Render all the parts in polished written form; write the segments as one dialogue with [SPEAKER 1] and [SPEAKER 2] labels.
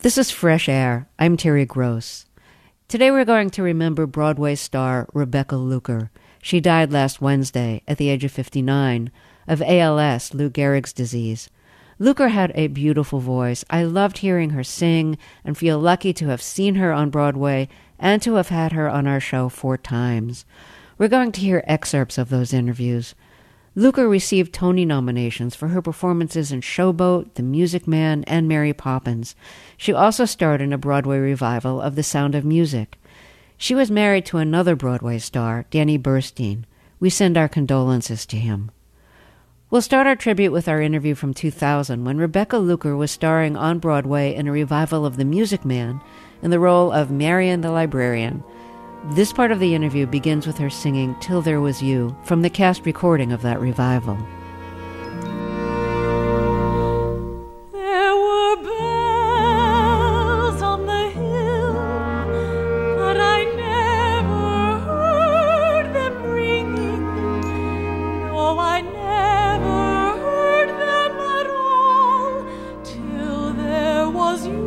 [SPEAKER 1] This is Fresh Air. I'm Terry Gross. Today we're going to remember Broadway star Rebecca Luker. She died last Wednesday at the age of 59 of ALS, Lou Gehrig's disease. Luker had a beautiful voice. I loved hearing her sing and feel lucky to have seen her on Broadway and to have had her on our show 4 times. We're going to hear excerpts of those interviews. Luker received Tony nominations for her performances in Showboat, The Music Man, and Mary Poppins. She also starred in a Broadway revival of The Sound of Music. She was married to another Broadway star, Danny Burstein. We send our condolences to him. We'll start our tribute with our interview from 2000 when Rebecca Luker was starring on Broadway in a revival of The Music Man in the role of Marian the Librarian. This part of the interview begins with her singing Till There Was You from the cast recording of that revival.
[SPEAKER 2] There were bells on the hill, but I never heard them ringing. No, I never heard them at all till there was you.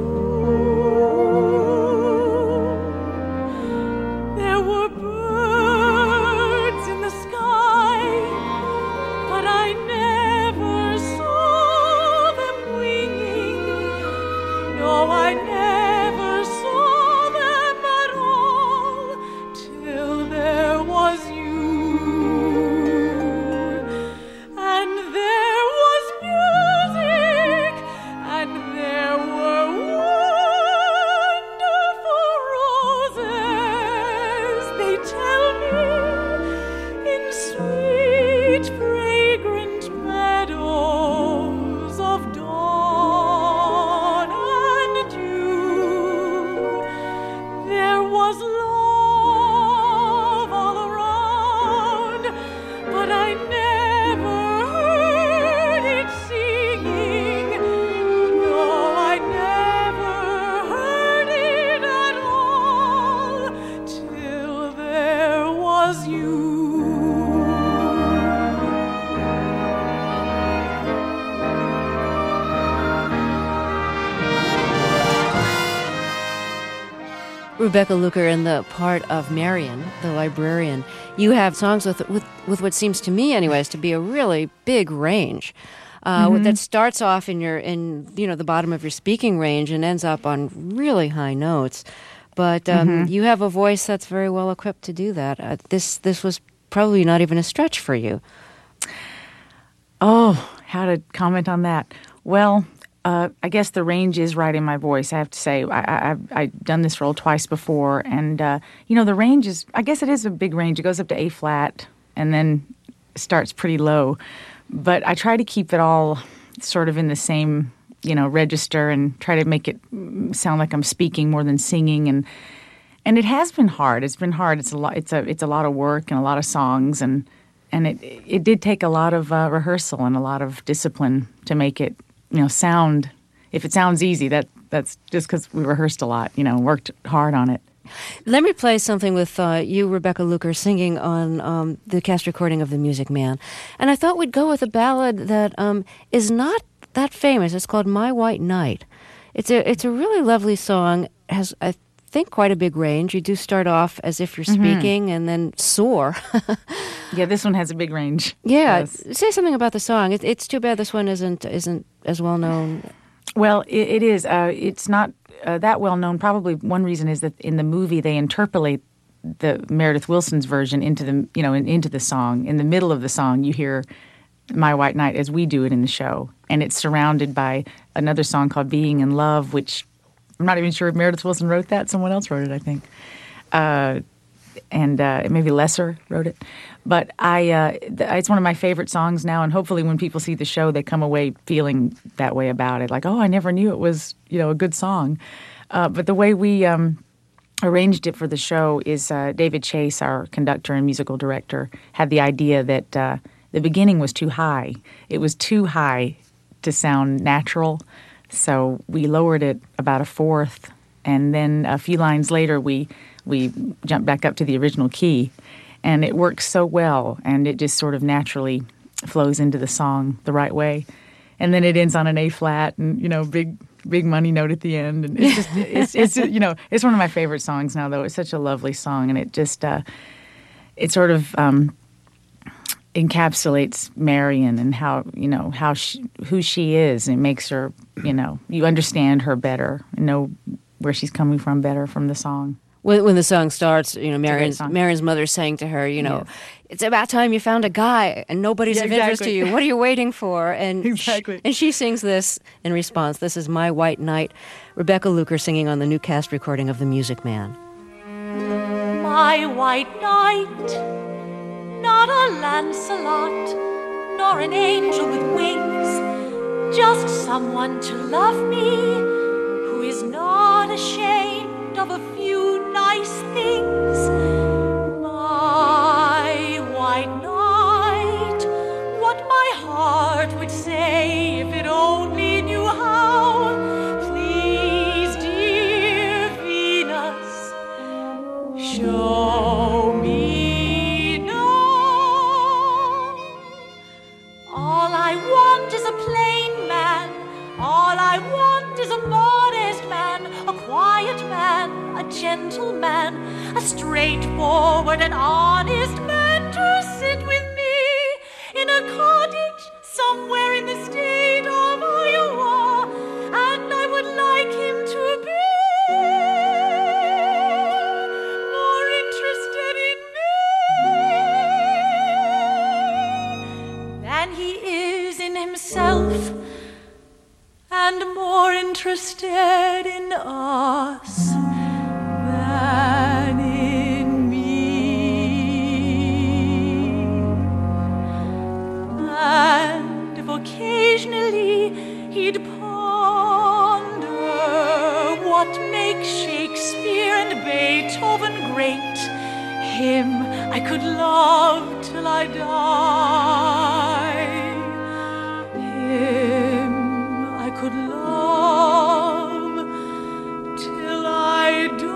[SPEAKER 1] Rebecca Luker in the part of Marian, the librarian. You have songs with what seems to me, anyways, to be a really big range. That starts off in the bottom of your speaking range and ends up on really high notes. But you have a voice that's very well equipped to do that. This was probably not even a stretch for you.
[SPEAKER 3] Oh, how to comment on that? Well, I guess the range is right in my voice, I have to say. I've done this role twice before, and, the range is, I guess it is a big range. It goes up to A flat and then starts pretty low. But I try to keep it all sort of in the same, register and try to make it sound like I'm speaking more than singing. And it has been hard. It's been hard. It's a lot. It's a lot of work and a lot of songs, and it did take a lot of rehearsal and a lot of discipline to make it sound. If it sounds easy, that's just because we rehearsed a lot, worked hard on it.
[SPEAKER 1] Let me play something with you, Rebecca Luker, singing on the cast recording of The Music Man. And I thought we'd go with a ballad that is not that famous. It's called My White Knight. It's a really lovely song. It has, I think, quite a big range. You do start off as if you're speaking and then soar.
[SPEAKER 3] Yeah, this one has a big range.
[SPEAKER 1] Yeah,
[SPEAKER 3] yes.
[SPEAKER 1] Say something about the song. It's too bad this one isn't as well known.
[SPEAKER 3] Well, it is. It's not that well known. Probably one reason is that in the movie they interpolate the Meredith Willson's version into the song. In the middle of the song, you hear My White Knight as we do it in the show, and it's surrounded by another song called Being in Love, which I'm not even sure if Meredith Willson wrote that. Someone else wrote it, I think. And maybe Lesser wrote it. But it's one of my favorite songs now, and hopefully when people see the show, they come away feeling that way about it. Like, oh, I never knew it was, a good song. But the way we arranged it for the show is David Chase, our conductor and musical director, had the idea that the beginning was too high. It was too high to sound natural, so we lowered it about a fourth, and then a few lines later we jumped back up to the original key, and it works so well, and it just sort of naturally flows into the song the right way. And then it ends on an A flat, and big big money note at the end, and it's just it's you know, it's one of my favorite songs now. Though it's such a lovely song, and it just it sort of encapsulates Marion and how who she is, and it makes her, you understand her better and know where she's coming from better from the song.
[SPEAKER 1] When the song starts, Marion's mother saying to her,
[SPEAKER 3] Yes.
[SPEAKER 1] it's about time you found a guy and nobody's of interest to
[SPEAKER 3] exactly.
[SPEAKER 1] you. What are you waiting for? And
[SPEAKER 3] Exactly.
[SPEAKER 1] and she sings this in response. This is My White Knight, Rebecca Luker singing on the new cast recording of The Music Man.
[SPEAKER 2] My white knight, not a Lancelot, nor an angel with wings, just someone to love me, who is not ashamed of a few nice things. My white knight, what my heart would say if it only knew how. Please, dear Venus, show me now. All I want is a plain man. All I want is a modest man, a quiet man, a gentleman, a straightforward and honest man to sit with me in a cottage somewhere in the state of Iowa, and I would like him to be more interested in me than he is in himself, and more interested in us than in me. And if occasionally he'd ponder what makes Shakespeare and Beethoven great, him I could love till I die. Him I could love till I die.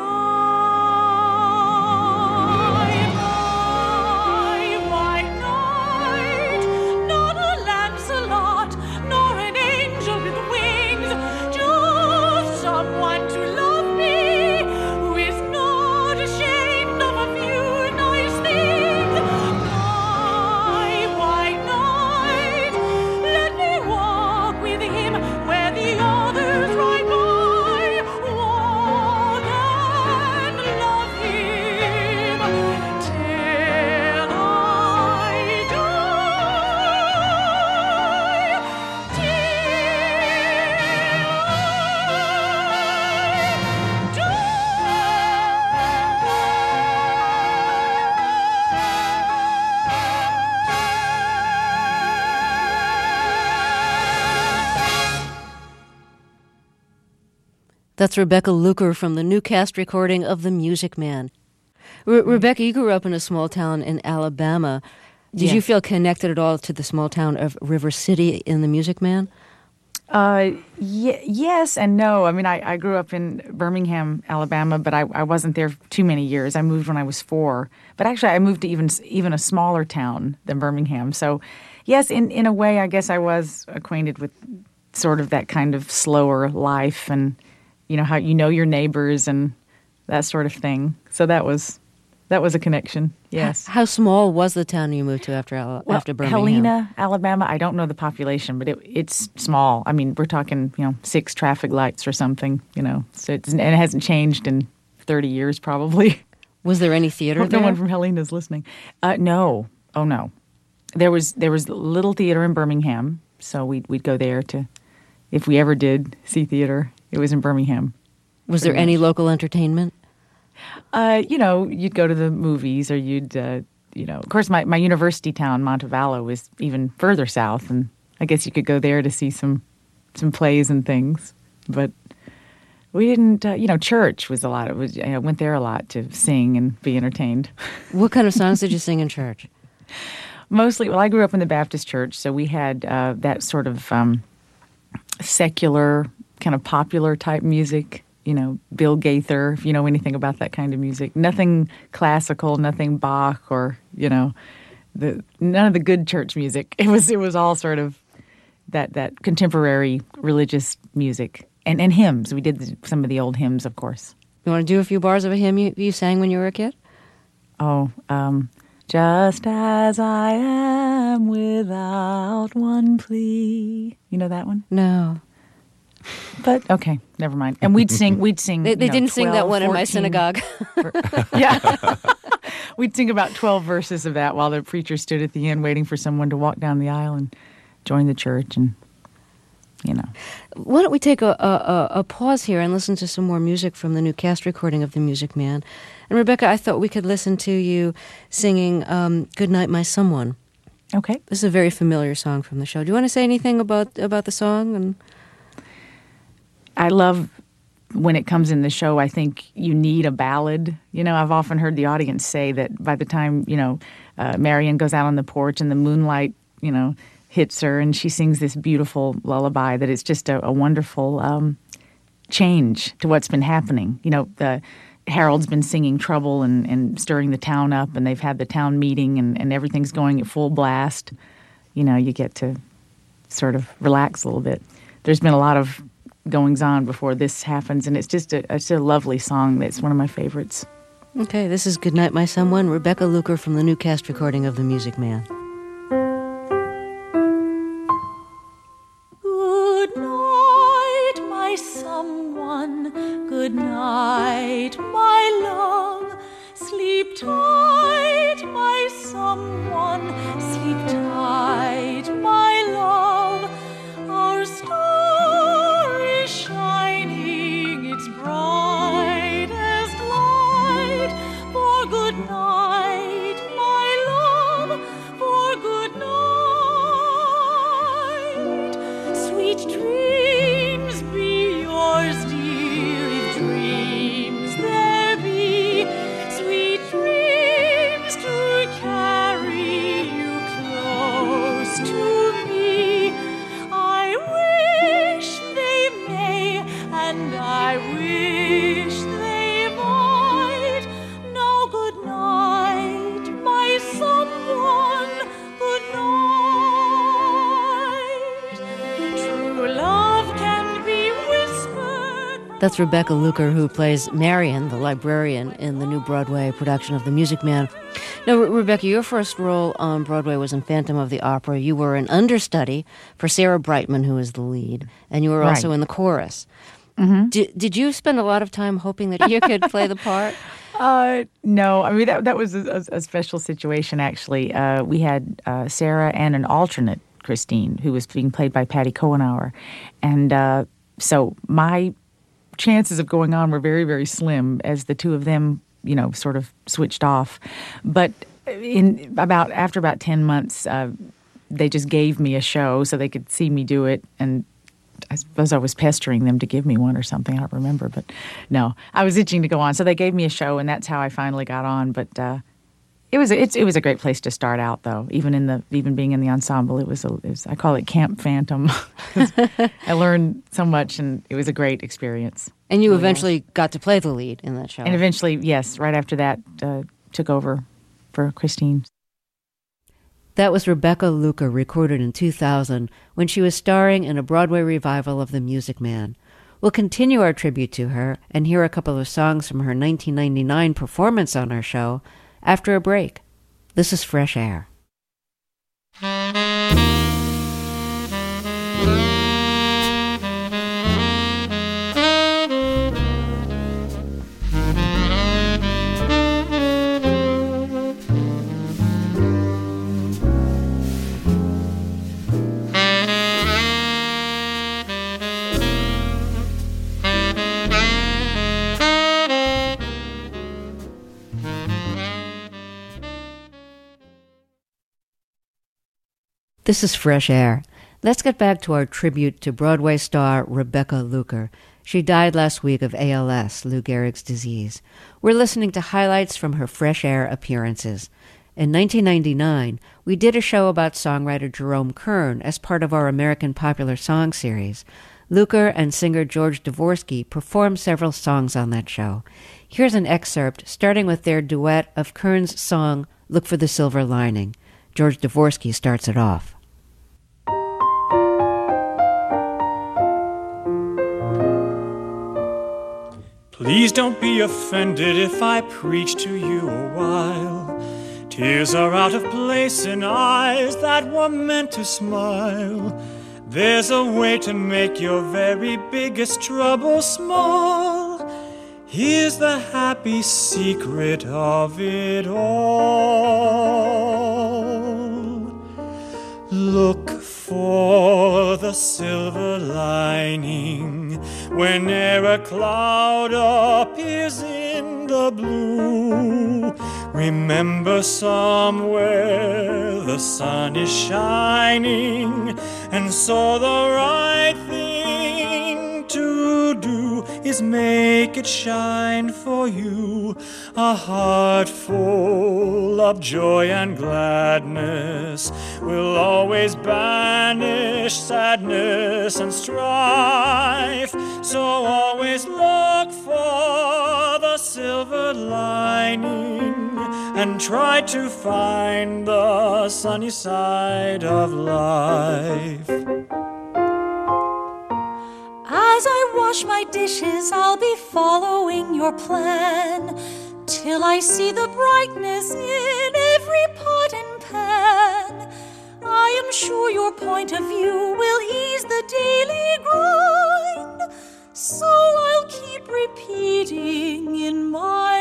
[SPEAKER 2] My white knight, not a Lancelot, nor an angel with wings, just someone to love me, who is not ashamed of a few nice things. My white knight, let me walk with him where the others ride by. Walk and love him till I die. Till
[SPEAKER 1] That's Rebecca Luker from the new cast recording of The Music Man. Rebecca, you grew up in a small town in Alabama. Did you
[SPEAKER 3] Yes.
[SPEAKER 1] feel connected at all to the small town of River City in The Music Man?
[SPEAKER 3] Yes and no. I mean, I grew up in Birmingham, Alabama, but I wasn't there too many years. I moved when I was 4. But actually, I moved to even a smaller town than Birmingham. So, yes, in a way, I guess I was acquainted with sort of that kind of slower life, and how your neighbors and that sort of thing. So that was a connection. Yes.
[SPEAKER 1] How small was the town you moved to after Birmingham?
[SPEAKER 3] Helena, Alabama. I don't know the population, but it's small. I mean, we're talking 6 traffic lights or something. So and it hasn't changed in 30 years probably.
[SPEAKER 1] Was there any theater
[SPEAKER 3] Hope
[SPEAKER 1] there?
[SPEAKER 3] no one from Helena's listening. No. Oh no. There was little theater in Birmingham, so we'd go there to, if we ever did see theater, it was in Birmingham.
[SPEAKER 1] Was there any local entertainment?
[SPEAKER 3] You'd go to the movies, or you'd, of course, my university town, Montevallo, is even further south, and I guess you could go there to see some plays and things. But we didn't, church was a lot. I went there a lot to sing and be entertained.
[SPEAKER 1] What kind of songs did you sing in church?
[SPEAKER 3] Mostly, well, I grew up in the Baptist church, so we had that sort of secular, kind of popular type music. Bill Gaither, if you know anything about that kind of music. Nothing classical, nothing Bach, or none of the good church music. It was all sort of that contemporary religious music. and hymns. We did some of the old hymns, of course.
[SPEAKER 1] You want to do a few bars of a hymn you sang when you were a kid?
[SPEAKER 3] Oh, just as I am without one plea. You know that one?
[SPEAKER 1] No.
[SPEAKER 3] But okay, never mind. And we'd sing.
[SPEAKER 1] They didn't sing that one 14, in my synagogue.
[SPEAKER 3] Yeah. We'd sing about 12 verses of that while the preacher stood at the end waiting for someone to walk down the aisle and join the church, and
[SPEAKER 1] Why don't we take a pause here and listen to some more music from the new cast recording of The Music Man. And Rebecca, I thought we could listen to you singing Good Night, My Someone.
[SPEAKER 3] Okay.
[SPEAKER 1] This is a very familiar song from the show. Do you want to say anything about the song? And
[SPEAKER 3] I love when it comes in the show. I think you need a ballad. I've often heard the audience say that by the time, Marion goes out on the porch and the moonlight, hits her and she sings this beautiful lullaby, that it's just a wonderful change to what's been happening. The Harold's been singing Trouble and stirring the town up, and they've had the town meeting and everything's going at full blast. You get to sort of relax a little bit. There's been a lot of goings on before this happens, and it's just a lovely song. That's one of my favorites.
[SPEAKER 1] Okay, this is Good Night, My Someone, Rebecca Luker from the new cast recording of The Music Man.
[SPEAKER 2] Good night, my someone. Good night, my love. Sleep tight, my someone. Sleep tight, my love. Our star is shining its brightest light. For good night, my love. For good night. Sweet dreams be yours, dear, if dreams there be. Sweet dreams to carry you close to me. I wish they may, and I wish they might. Now good night, my someone, good night. True love can be whispered.
[SPEAKER 1] That's Rebecca Luker, who plays Marion, the librarian, in the new Broadway production of The Music Man. Now, Rebecca, your first role on Broadway was in Phantom of the Opera. You were an understudy for Sarah Brightman, who is the lead, and you were also in the chorus. Mm-hmm. Did you spend a lot of time hoping that you could play the part?
[SPEAKER 3] No. I mean, that was a special situation, actually. We had Sarah and an alternate, Christine, who was being played by Patty Cohenauer. And so my chances of going on were very, very slim, as the two of them, sort of switched off. But after about 10 months, they just gave me a show so they could see me do it. And I suppose I was pestering them to give me one or something. I don't remember, but no, I was itching to go on. So they gave me a show, and that's how I finally got on. But it was a great place to start out, though. Even being in the ensemble, it was I call it Camp Phantom. I learned so much, and it was a great experience.
[SPEAKER 1] And you eventually got to play the lead in that show.
[SPEAKER 3] And eventually, yes, right after that, took over for Christine.
[SPEAKER 1] That was Rebecca Luker, recorded in 2000 when she was starring in a Broadway revival of The Music Man. We'll continue our tribute to her and hear a couple of songs from her 1999 performance on our show after a break. This is Fresh Air. This is Fresh Air. Let's get back to our tribute to Broadway star Rebecca Luker. She died last week of ALS, Lou Gehrig's disease. We're listening to highlights from her Fresh Air appearances. In 1999, we did a show about songwriter Jerome Kern as part of our American Popular Song series. Luker and singer George Dvorsky performed several songs on that show. Here's an excerpt, starting with their duet of Kern's song, Look for the Silver Lining. George Dvorsky starts it off.
[SPEAKER 4] Please don't be offended if I preach to you a while. Tears are out of place in eyes that were meant to smile. There's a way to make your very biggest trouble small. Here's the happy secret of it all. Look for the silver lining whene'er a cloud appears in the blue. Remember, somewhere the sun is shining, and so the right thing to do is make it shine for you. A heart full of joy and gladness will always banish sadness and strife. So always look for the silver lining and try to find the sunny side of life.
[SPEAKER 2] As I wash my dishes, I'll be following your plan, till I see the brightness in every pot and pan. I am sure your point of view will ease the daily grind, so I'll keep repeating in my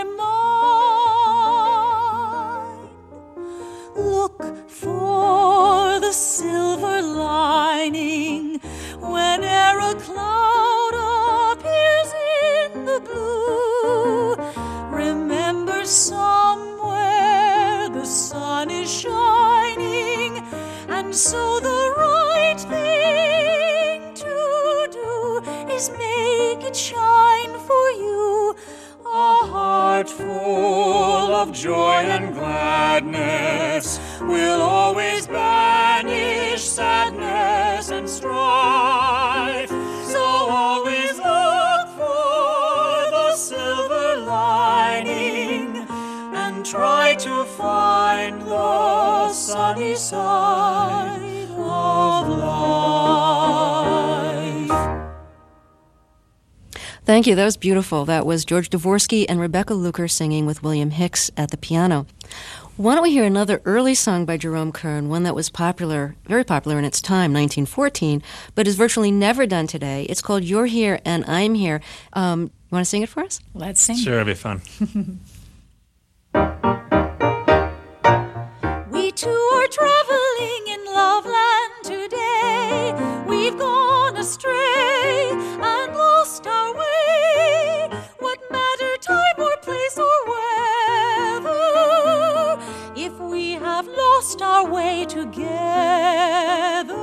[SPEAKER 2] mind. Look for the silver lining whene'er a cloud appears in the blue. Remember, somewhere the sun is shining, and so the right thing to do is make it shine for you. A heart full of joy and gladness will always banish sadness and strife. So always look for the silver lining and try to find the sunny side of life.
[SPEAKER 5] Thank you. That was beautiful. That was George Dvorsky and Rebecca Luker singing with William Hicks at the piano. Why don't we hear another early song by Jerome Kern, one that was popular, very popular in its time, 1914, but is virtually never done today. It's called You're Here and I'm Here. You want to sing it for us?
[SPEAKER 3] Let's sing.
[SPEAKER 4] Sure, it'll be fun.
[SPEAKER 2] We two are traveling in Loveland today. We've gone astray and lost our way. What matter time or place or weather, if we have lost our way together?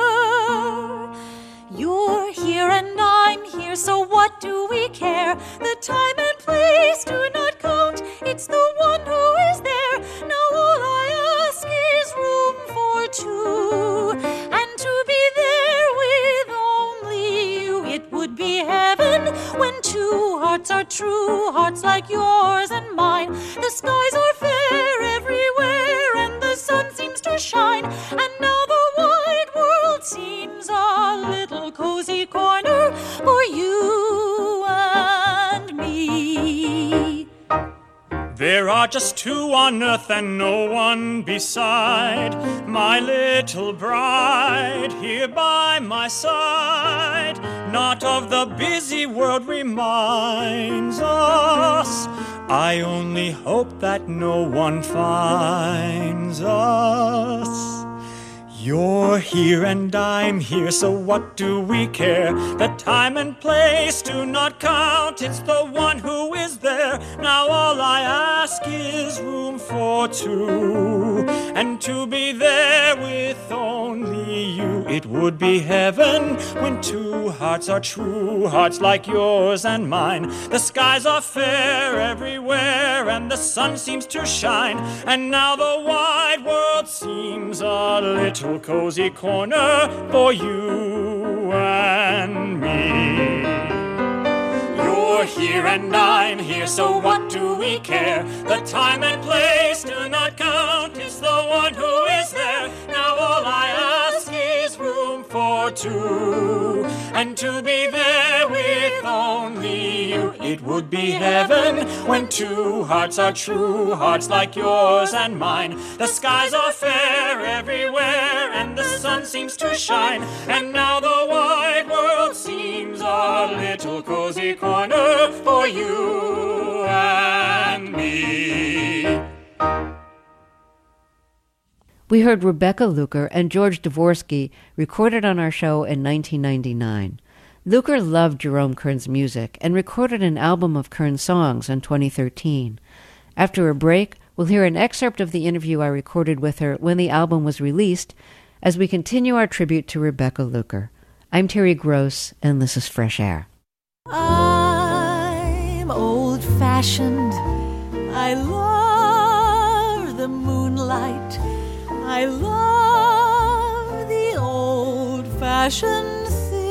[SPEAKER 2] You're here and I'm here, so what do we care? The time and place do not count, it's the one who is there. Now all I ask is room for two, and to be there with only you. It would be heaven when two hearts are true, hearts like yours and mine. The skies are fair everywhere, and the sun seems to shine, and now the wide world seems a little cozy corner for you and me.
[SPEAKER 4] There are just two on earth and no one beside, my little bride here by my side. Not of the busy world reminds us, I only hope that no one finds us. You're here and I'm here, so what do we care? The time and place do not count, it's the one who is there. Now all I ask is room for two, and to be there with only you. It would be heaven when two hearts are true, hearts like yours and mine. The skies are fair everywhere, and the sun seems to shine, and now the wide world seems a little cozy corner for you and me. You're here and I'm here, so what do we care? The time and place do not count, it's the one who is there. Now all I ask is room for for two, and to be there with only you. It would be heaven when two hearts are true, hearts like yours and mine. The skies are fair everywhere, and the sun seems to shine, and now the wide world seems a little cozy corner for you and me.
[SPEAKER 1] We heard Rebecca Luker and George Dvorsky recorded on our show in 1999. Luker loved Jerome Kern's music and recorded an album of Kern's songs in 2013. After a break, we'll hear an excerpt of the interview I recorded with her when the album was released as we continue our tribute to Rebecca Luker. I'm Terry Gross, and this is Fresh Air.
[SPEAKER 2] I'm old-fashioned. I love the moonlight. I love the old-fashioned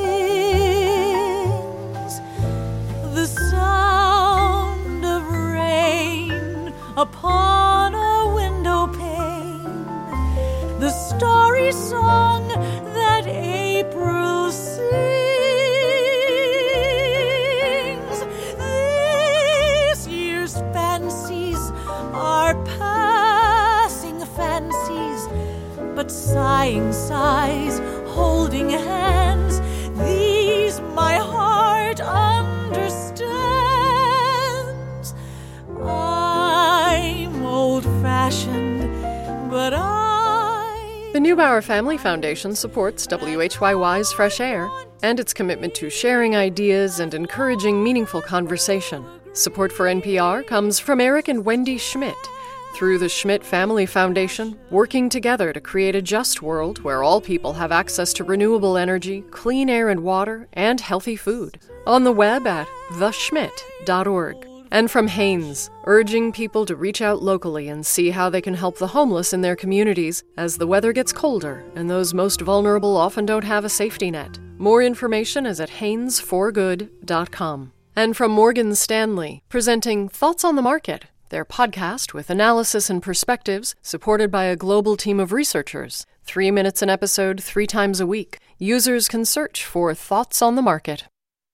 [SPEAKER 2] things. The sound of rain upon a window pane. The starry song that April sings. This year's fancies are passing fancies, but sighing sighs, holding hands, these my heart understands. I'm old-fashioned, but
[SPEAKER 6] The Neubauer Family Foundation supports WHYY's Fresh Air and its commitment to sharing ideas and encouraging meaningful conversation. Support for NPR comes from Eric and Wendy Schmidt, through the Schmidt Family Foundation, working together to create a just world where all people have access to renewable energy, clean air and water, and healthy food. On the web at theschmidt.org. And from Hanes, urging people to reach out locally and see how they can help the homeless in their communities as the weather gets colder and those most vulnerable often don't have a safety net. More information is at hanesforgood.com. And from Morgan Stanley, presenting Thoughts on the Market, their podcast with analysis and perspectives supported by a global team of researchers. 3 minutes an episode, 3 times a week. Users can search for Thoughts on the Market.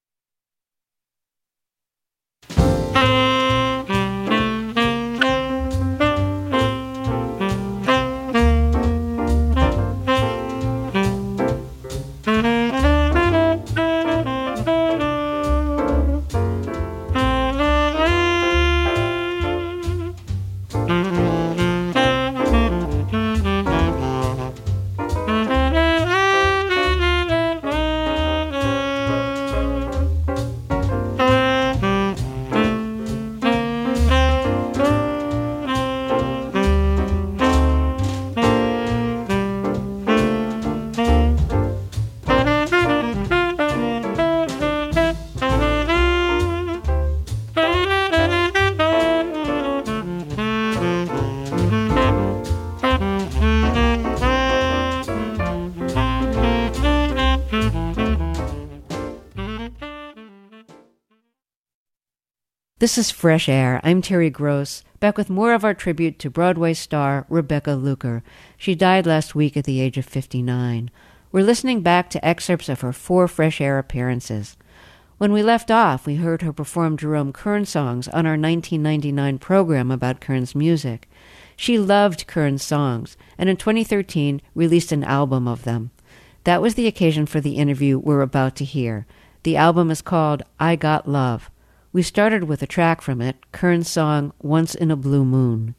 [SPEAKER 1] This is Fresh Air. I'm Terry Gross, back with more of our tribute to Broadway star Rebecca Luker. She died last week at the age of 59. We're listening back to excerpts of her 4 Fresh Air appearances. When we left off, we heard her perform Jerome Kern songs on our 1999 program about Kern's music. She loved Kern's songs, and in 2013 released an album of them. That was the occasion for the interview we're about to hear. The album is called I Got Love. We started with a track from it, Kern's song, Once in a Blue Moon.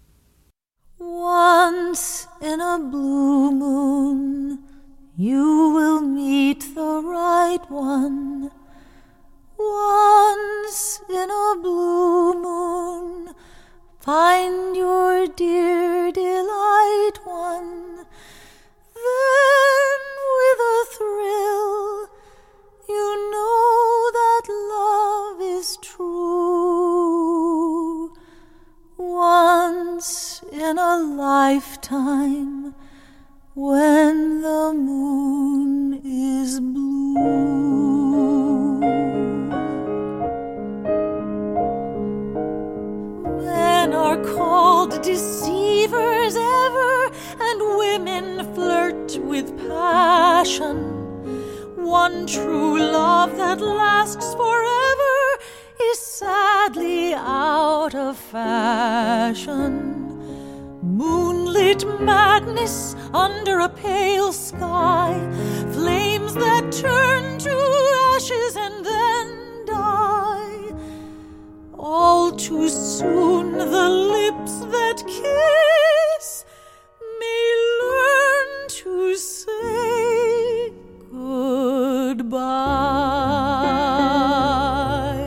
[SPEAKER 2] Once in a blue moon, you will meet the right one. Once in a blue moon, find your dear delight one. Then with a thrill, you know that love is true. Once in a lifetime, when the moon is blue. Men are called deceivers ever, and women flirt with passion. one true love that lasts forever is sadly out of fashion. Moonlit madness under a pale sky, flames that turn to ashes and then die. All too soon the lips that kiss may learn to say goodbye.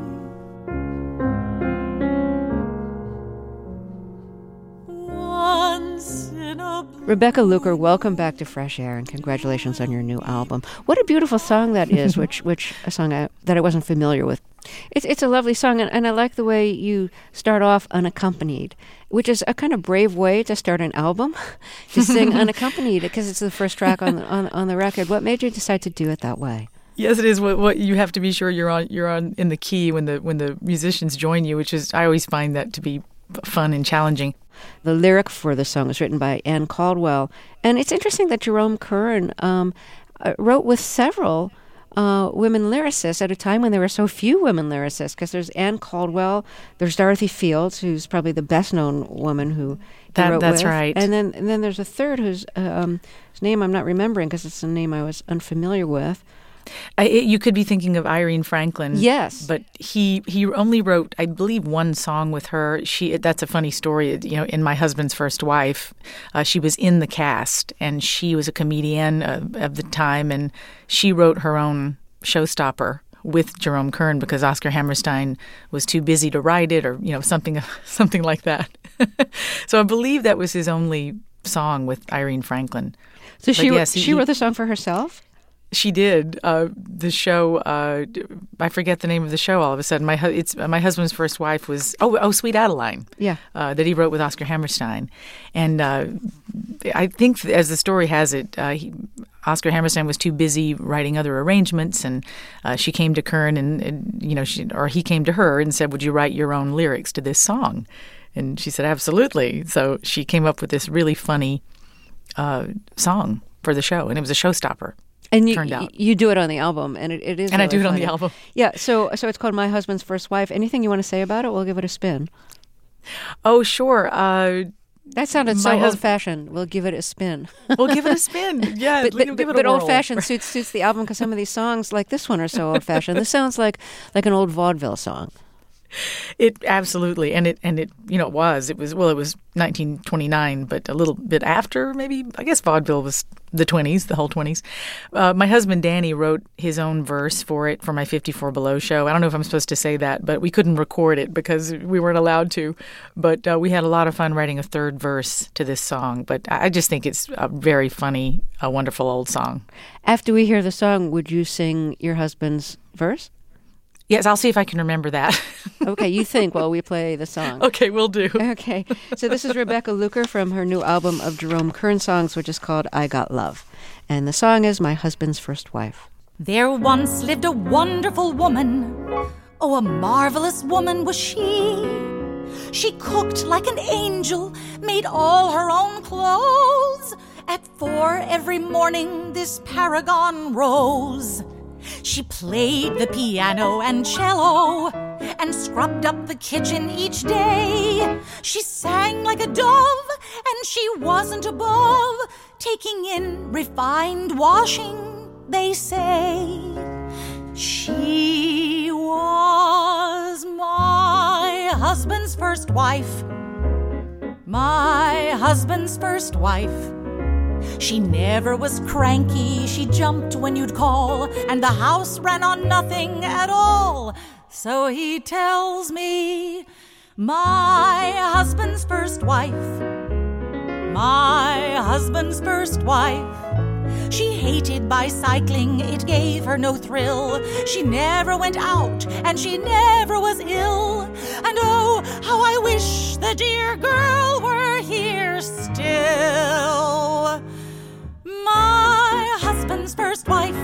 [SPEAKER 2] Once in a
[SPEAKER 1] Rebecca Luker, welcome back to Fresh Air, and congratulations on your new album. What a beautiful song that is, which a song that I wasn't familiar with. It's a lovely song, and I like the way you start off unaccompanied, which is a kind of brave way to start an album, to sing unaccompanied, because it's the first track on the record. What made you decide to do it that way?
[SPEAKER 3] Yes, it is. What you have to be sure you're on in the key when the musicians join you, which is, I always find that to be fun and challenging.
[SPEAKER 1] The lyric for the song was written by Anne Caldwell, and it's interesting that Jerome Kern wrote with several women lyricists at a time when there were so few women lyricists, because there's Anne Caldwell, there's Dorothy Fields, who's probably the best-known woman who he wrote
[SPEAKER 3] that's
[SPEAKER 1] with.
[SPEAKER 3] right.
[SPEAKER 1] And then there's a third whose name I'm not remembering because it's a name I was unfamiliar with.
[SPEAKER 3] You could be thinking of Irene Franklin.
[SPEAKER 1] Yes.
[SPEAKER 3] But he only wrote, I believe, one song with her. That's a funny story. In My Husband's First Wife, she was in the cast, and she was a comedian of the time, and she wrote her own showstopper with Jerome Kern because Oscar Hammerstein was too busy to write it, or something like that. So I believe that was his only song with Irene Franklin.
[SPEAKER 1] So she wrote the song for herself?
[SPEAKER 3] She did. The show, I forget the name of the show all of a sudden. My Husband's First Wife was, Sweet Adeline. Yeah. That he wrote with Oscar Hammerstein. And I think, as the story has it, Oscar Hammerstein was too busy writing other arrangements, and she came to Kern and he came to her and said, "Would you write your own lyrics to this song?" And she said, "Absolutely." So she came up with this really funny song for the show, and it was a showstopper.
[SPEAKER 1] And
[SPEAKER 3] turned out.
[SPEAKER 1] You do it on the album, and it is.
[SPEAKER 3] And
[SPEAKER 1] really
[SPEAKER 3] I do it
[SPEAKER 1] funny.
[SPEAKER 3] on the album.
[SPEAKER 1] Yeah, so it's called My Husband's First Wife. Anything you want to say about it? We'll give it a spin.
[SPEAKER 3] Oh, sure.
[SPEAKER 1] That sounded so old-fashioned. We'll give it a spin.
[SPEAKER 3] We'll give it a spin. Yeah, give it a
[SPEAKER 1] but
[SPEAKER 3] whirl.
[SPEAKER 1] old-fashioned suits the album because some of these songs, like this one, are so old-fashioned. This sounds like an old vaudeville song.
[SPEAKER 3] It absolutely, and it was 1929, but a little bit after, maybe. I guess vaudeville was the 20s, the whole 20s. My husband Danny wrote his own verse for it for my 54 Below show. I don't know if I'm supposed to say that, but we couldn't record it because we weren't allowed to. But we had a lot of fun writing a third verse to this song. But I just think it's a very funny, a wonderful old song.
[SPEAKER 1] After we hear the song, would you sing your husband's verse?
[SPEAKER 3] Yes, I'll see if I can remember that.
[SPEAKER 1] Okay, you think while we play the song.
[SPEAKER 3] Okay, will do.
[SPEAKER 1] Okay, so this is Rebecca Luker from her new album of Jerome Kern songs, which is called I Got Love. And the song is My Husband's First Wife.
[SPEAKER 2] There once lived a wonderful woman. Oh, a marvelous woman was she. She cooked like an angel, made all her own clothes. At 4 every morning this paragon rose. She played the piano and cello and scrubbed up the kitchen each day. She sang like a dove, and she wasn't above taking in refined washing, they say. She was my husband's first wife. My husband's first wife. She never was cranky, she jumped when you'd call, and the house ran on nothing at all. So he tells me, my husband's first wife, my husband's first wife. She hated bicycling, it gave her no thrill. She never went out, and she never was ill. And oh, how I wish the dear girl were here still. My husband's first wife,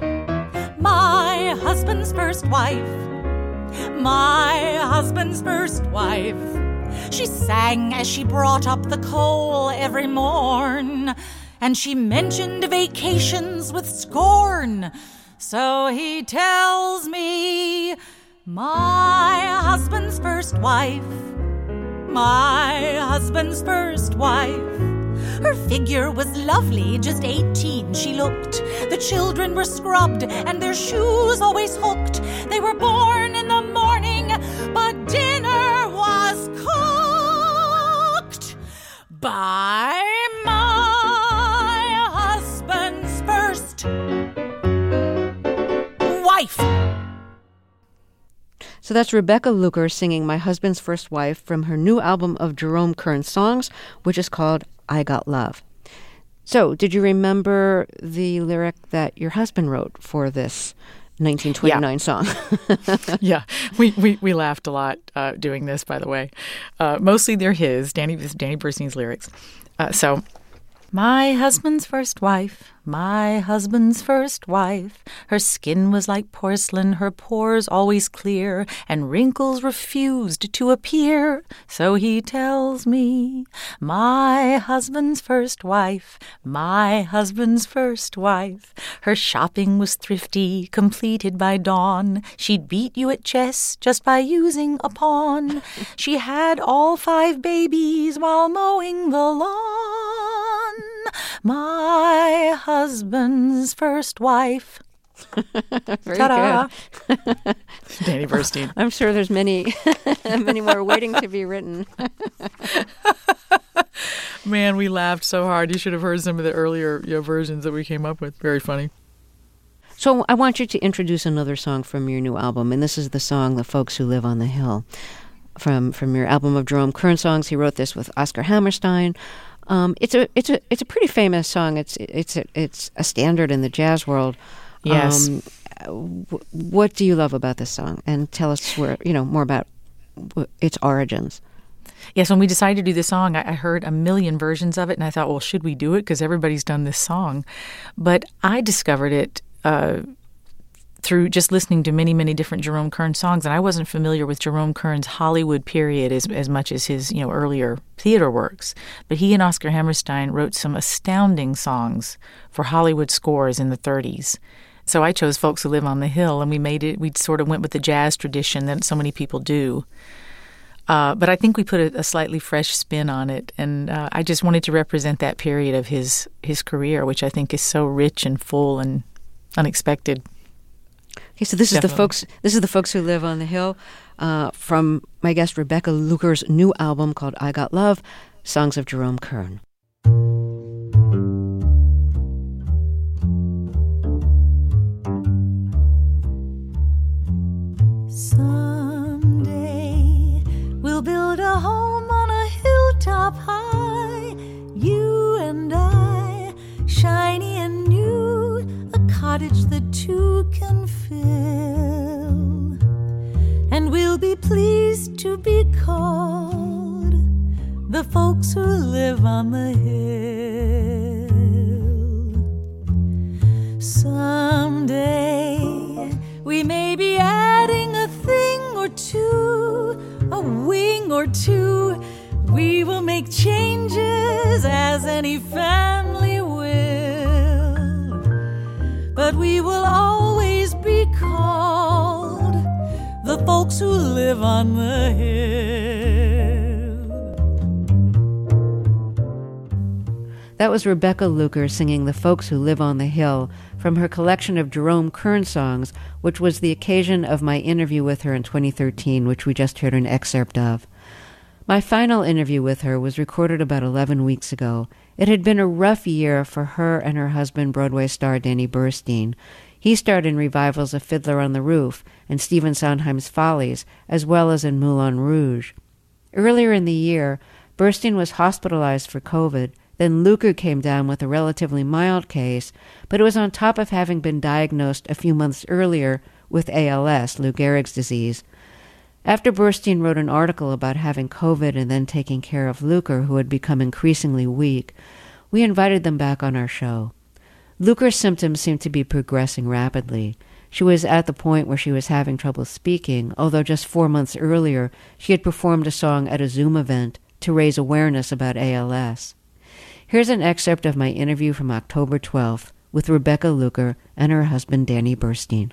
[SPEAKER 2] my husband's first wife, my husband's first wife. She sang as she brought up the coal every morn.
[SPEAKER 7] and she mentioned vacations with scorn. So he tells me, my husband's first wife, my husband's first wife. Her figure was lovely, just 18 she looked. The children were scrubbed and their shoes always hooked. They were born in the morning, but dinner was cooked by my husband's first wife.
[SPEAKER 1] So that's Rebecca Luker singing My Husband's First Wife from her new album of Jerome Kern songs, which is called I Got Love. So, did you remember the lyric that your husband wrote for this 1929 song?
[SPEAKER 3] Yeah, we laughed a lot doing this, by the way. Mostly they're Danny Burstein's lyrics. So, my husband's first wife, my husband's first wife. Her skin was like porcelain, her pores always clear, and wrinkles refused to appear. So he tells me, my husband's first wife, my husband's first wife. Her shopping was thrifty, completed by dawn. She'd beat you at chess just by using a pawn. She had all 5 babies while mowing the lawn. My husband's first wife.
[SPEAKER 1] Very
[SPEAKER 3] Ta-da.
[SPEAKER 1] good.
[SPEAKER 3] Danny Burstein.
[SPEAKER 1] I'm sure there's many more waiting to be written.
[SPEAKER 3] Man, we laughed so hard. You should have heard some of the earlier versions that we came up with. Very funny.
[SPEAKER 1] So I want you to introduce another song from your new album, and this is the song "The Folks Who Live on the Hill" from your album of Jerome Kern songs. He wrote this with Oscar Hammerstein. It's a pretty famous song. It's a standard in the jazz world.
[SPEAKER 3] Yes.
[SPEAKER 1] What do you love about this song? And tell us more about its origins.
[SPEAKER 3] Yes, when we decided to do this song, I heard a million versions of it, and I thought, well, should we do it? Because everybody's done this song. But I discovered it through just listening to many, many different Jerome Kern songs, and I wasn't familiar with Jerome Kern's Hollywood period as much as his earlier theater works. But he and Oscar Hammerstein wrote some astounding songs for Hollywood scores in the 30s. So I chose Folks Who Live on the Hill, and we sort of went with the jazz tradition that so many people do. But I think we put a slightly fresh spin on it, and I just wanted to represent that period of his career, which I think is so rich and full and unexpected.
[SPEAKER 1] Okay, so this is the folks who live on the hill from my guest Rebecca Luker's new album called I Got Love, Songs of Jerome Kern.
[SPEAKER 7] Someday we'll build a home on a hilltop high, you and I, shiny and new, a cottage that two can fill, and we'll be pleased to be called the folks who live on the hill. Someday we may be adding a thing or two, a wing or two. We will make changes as any family will, but we will always be called the folks who live on the hill.
[SPEAKER 1] That was Rebecca Luker singing The Folks Who Live on the Hill from her collection of Jerome Kern songs, which was the occasion of my interview with her in 2013, which we just heard an excerpt of. My final interview with her was recorded about 11 weeks ago. It had been a rough year for her and her husband, Broadway star Danny Burstein. He starred in revivals of Fiddler on the Roof and Stephen Sondheim's Follies, as well as in Moulin Rouge. Earlier in the year, Burstein was hospitalized for COVID. Then Luker came down with a relatively mild case, but it was on top of having been diagnosed a few months earlier with ALS, Lou Gehrig's disease. After Burstein wrote an article about having COVID and then taking care of Luker, who had become increasingly weak, we invited them back on our show. Luker's symptoms seemed to be progressing rapidly. She was at the point where she was having trouble speaking, although just 4 months earlier she had performed a song at a Zoom event to raise awareness about ALS. Here's an excerpt of my interview from October 12th with Rebecca Luker and her husband Danny Burstein.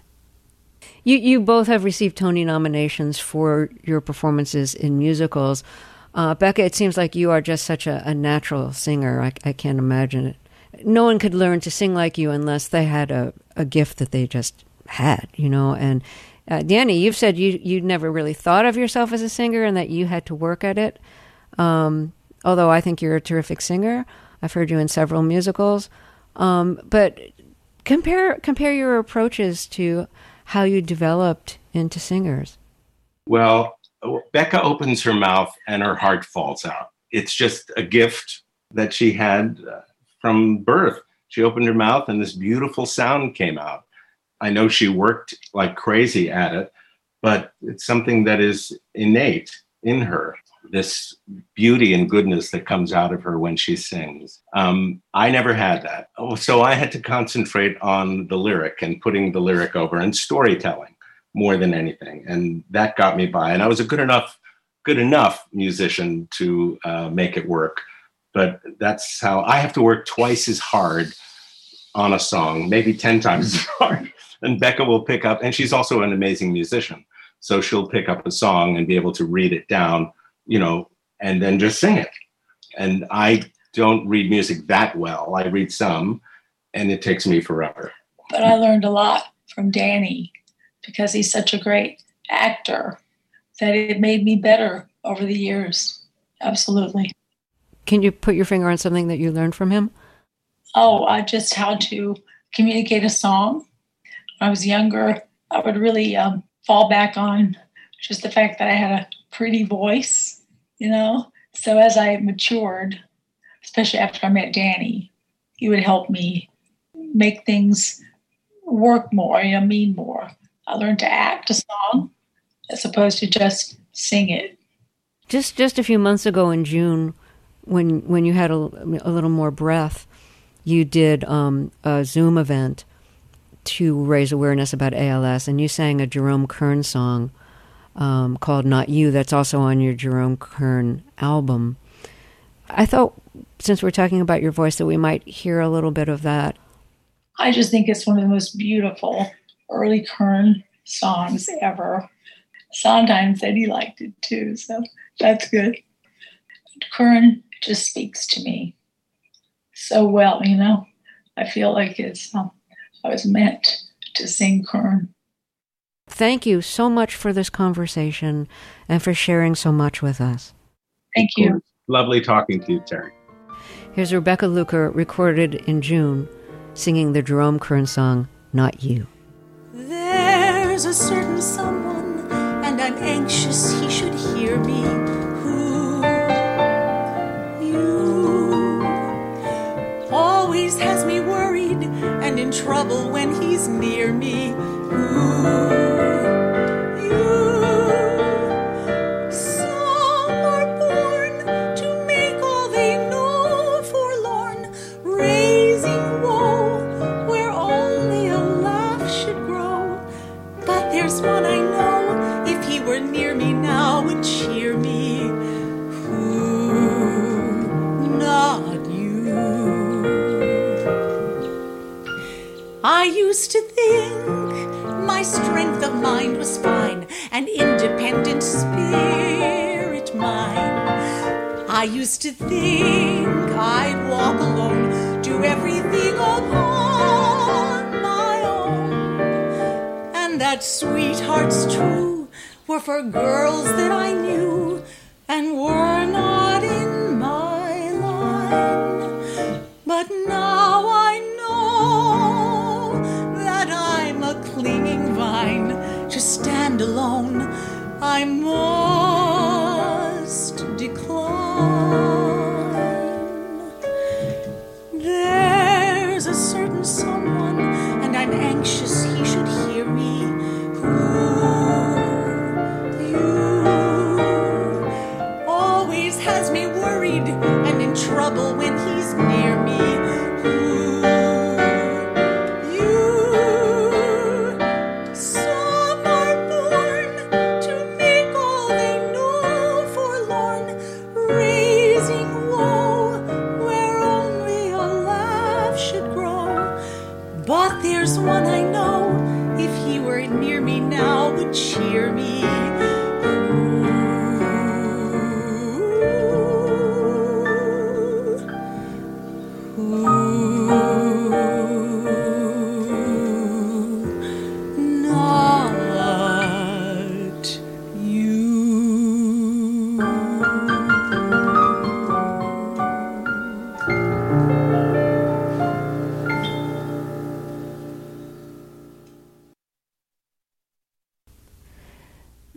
[SPEAKER 1] You both have received Tony nominations for your performances in musicals. Becca, it seems like you are just such a natural singer. I can't imagine it. No one could learn to sing like you unless they had a gift that they just had, And Danny, you've said you never really thought of yourself as a singer and that you had to work at it. Although I think you're a terrific singer. I've heard you in several musicals. But compare your approaches to how you developed into singers.
[SPEAKER 8] Well, Becca opens her mouth and her heart falls out. It's just a gift that she had from birth. She opened her mouth and this beautiful sound came out. I know she worked like crazy at it, but it's something that is innate in her, this beauty and goodness that comes out of her when she sings. I never had that. So I had to concentrate on the lyric and putting the lyric over and storytelling more than anything. And that got me by. And I was a good enough musician to make it work. But that's how I have to work twice as hard on a song, maybe 10 times as hard. And Becca will pick up, and she's also an amazing musician. So she'll pick up a song and be able to read it down, and then just sing it. And I don't read music that well. I read some, and it takes me forever.
[SPEAKER 9] But I learned a lot from Danny because he's such a great actor that it made me better over the years. Absolutely.
[SPEAKER 1] Can you put your finger on something that you learned from him?
[SPEAKER 9] Just how to communicate a song. When I was younger, I would really fall back on just the fact that I had a pretty voice, So as I matured, especially after I met Danny, he would help me make things work more, mean more. I learned to act a song as opposed to just sing it.
[SPEAKER 1] Just a few months ago in June, when you had a little more breath, you did a Zoom event to raise awareness about ALS, and you sang a Jerome Kern song called Not You. That's also on your Jerome Kern album. I thought, since we're talking about your voice, that we might hear a little bit of that.
[SPEAKER 9] I just think it's one of the most beautiful early Kern songs ever. Sondheim said he liked it too, so that's good. Kern just speaks to me so well, I feel like I was meant to sing Kern.
[SPEAKER 1] Thank you so much for this conversation and for sharing so much with us.
[SPEAKER 9] Thank you.
[SPEAKER 8] Lovely talking to you, Terry.
[SPEAKER 1] Here's Rebecca Luker, recorded in June, singing the Jerome Kern song, Not You.
[SPEAKER 7] There's a certain someone, and I'm anxious he should hear me, who you always has me worried and in trouble when he's near me, who I used to think my strength of mind was fine, and independent spirit mine. I used to think I'd walk alone, do everything upon my own, and that sweethearts true were for girls that I knew and were not in my line. But now I know that I'm a clinging vine. To stand alone, I must decline. There's a certain someone, and I'm anxious he should hear me, who you always has me worried and in trouble when he's near me. Some are born to make all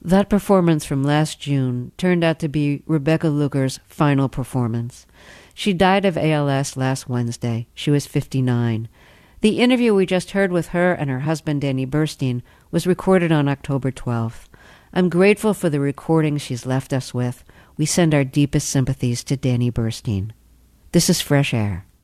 [SPEAKER 1] That performance from last June turned out to be Rebecca Luker's final performance. She died of ALS last Wednesday. She was 59. The interview we just heard with her and her husband, Danny Burstein, was recorded on October 12th. I'm grateful for the recording she's left us with. We send our deepest sympathies to Danny Burstein. This is Fresh Air.